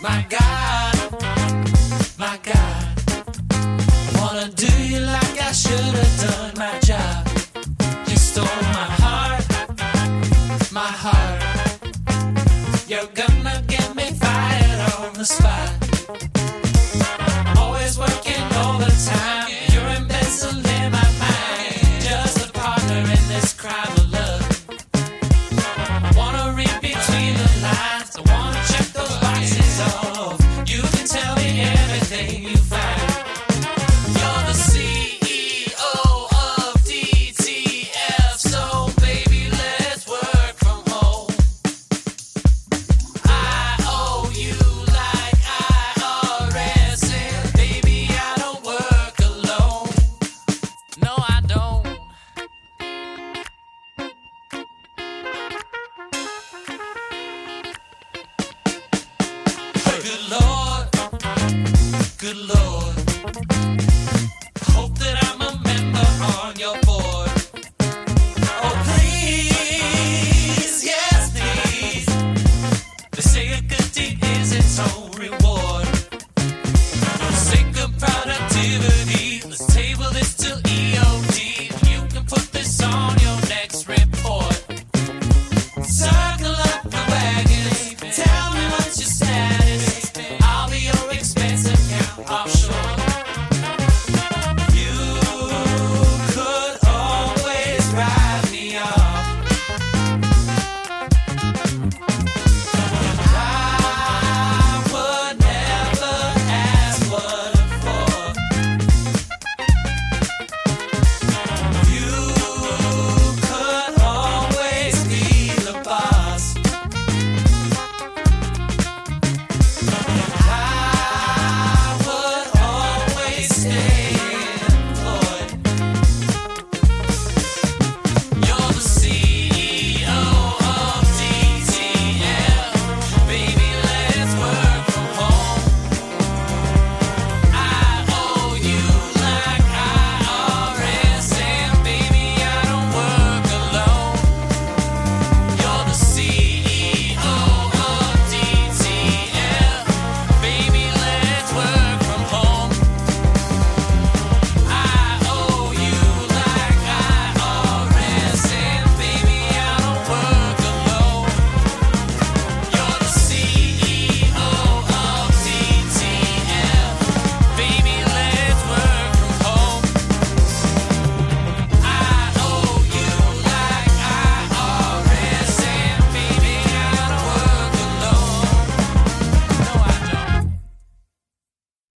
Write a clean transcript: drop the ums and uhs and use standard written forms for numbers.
My God, my God, wanna do you like I should have done my job. You stole my heart, my heart. You're gonna get me fired on the spot. Always working all the time. You're embezzling my mind. Just a partner in this crime of love. Wanna read between the lines. I wanna check those boxes off. You can tell me everything you find. You're the CEO of DTF, so baby, let's work from home. I owe you like IRS, and baby, I don't work alone. No, I don't. Good Lord, good Lord.